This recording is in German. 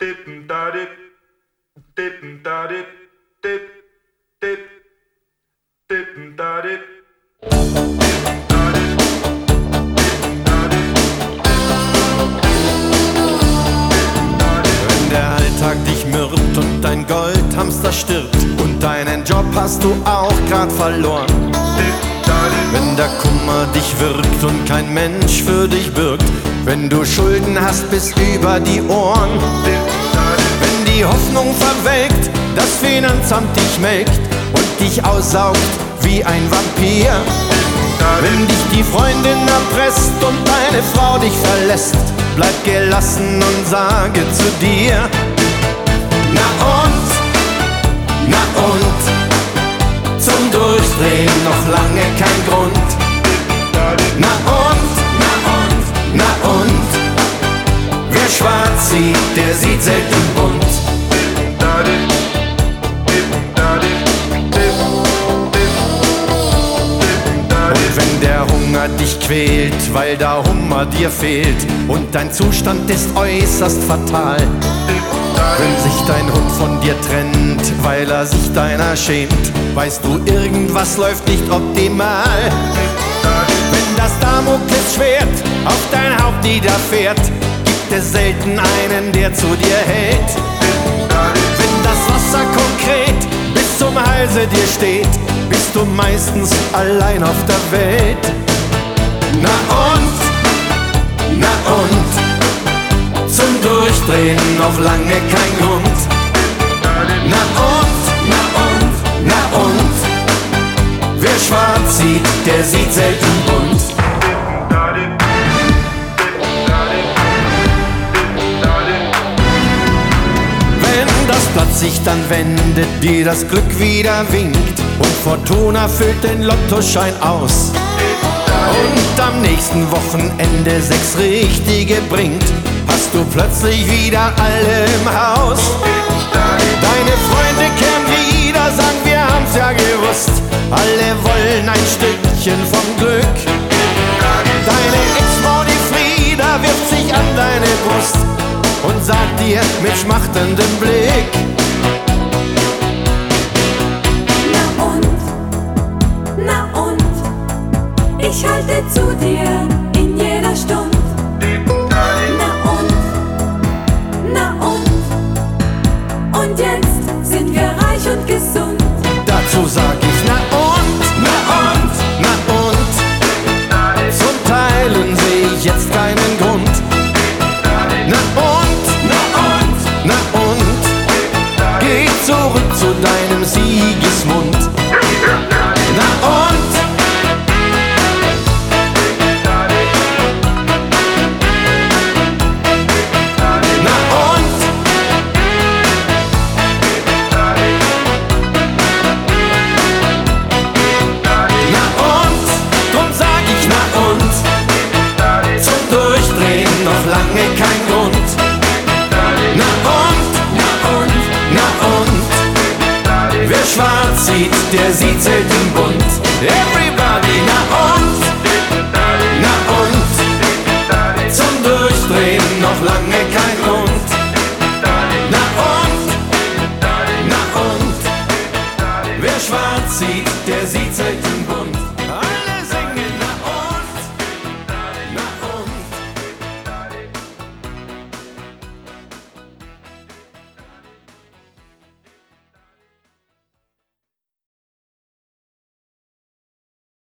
Wenn der Alltag dich mürbt und dein Goldhamster stirbt und deinen Job hast du auch grad verloren. Wenn der Kummer dich wirkt und kein Mensch für dich bürgt, wenn du Schulden hast bis über die Ohren, wenn die Hoffnung verwelkt, das Finanzamt dich melkt und dich aussaugt wie ein Vampir, wenn dich die Freundin erpresst und deine Frau dich verlässt, bleib gelassen und sage zu dir: Na und, zum Durchdrehen noch lange kein Grund. Na und, wer schwarz sieht, der sieht selten bunt. Und wenn der Hunger dich quält, weil der Hummer dir fehlt und dein Zustand ist äußerst fatal, wenn sich dein Hund von dir trennt, weil er sich deiner schämt, weißt du, irgendwas läuft nicht optimal. Wenn das Damoklesschwert auf dein Haupt niederfährt, gibt es selten einen, der zu dir hält. Wenn das Wasser konkret bis zum Halse dir steht, bist du meistens allein auf der Welt. Na und, zum Durchdrehen noch lange kein Grund. Na und, wer schwarz sieht, der sieht selten bunt. Wenn das Blatt sich dann wendet, dir das Glück wieder winkt und Fortuna füllt den Lottoschein aus und am nächsten Wochenende 6 Richtige bringt, hast du plötzlich wieder alle im Haus. Deine Freunde kehren wieder, sagen, wir haben's ja gewusst. Alle wollen ein Stückchen vom Glück. Deine Ex-Frau, die Frieda, wirft sich an deine Brust und sagt dir mit schmachtendem Blick: Na und, ich halte zu dir in jeder Stunde. Und jetzt sind wir reich und gesund. Dazu sag ich na und, zum Teilen seh ich jetzt keinen Grund. Na und, geh zurück zu deinem Siegesmund. Na und, lange kein Grund. Na und, wer schwarz sieht, der sieht selten bunt.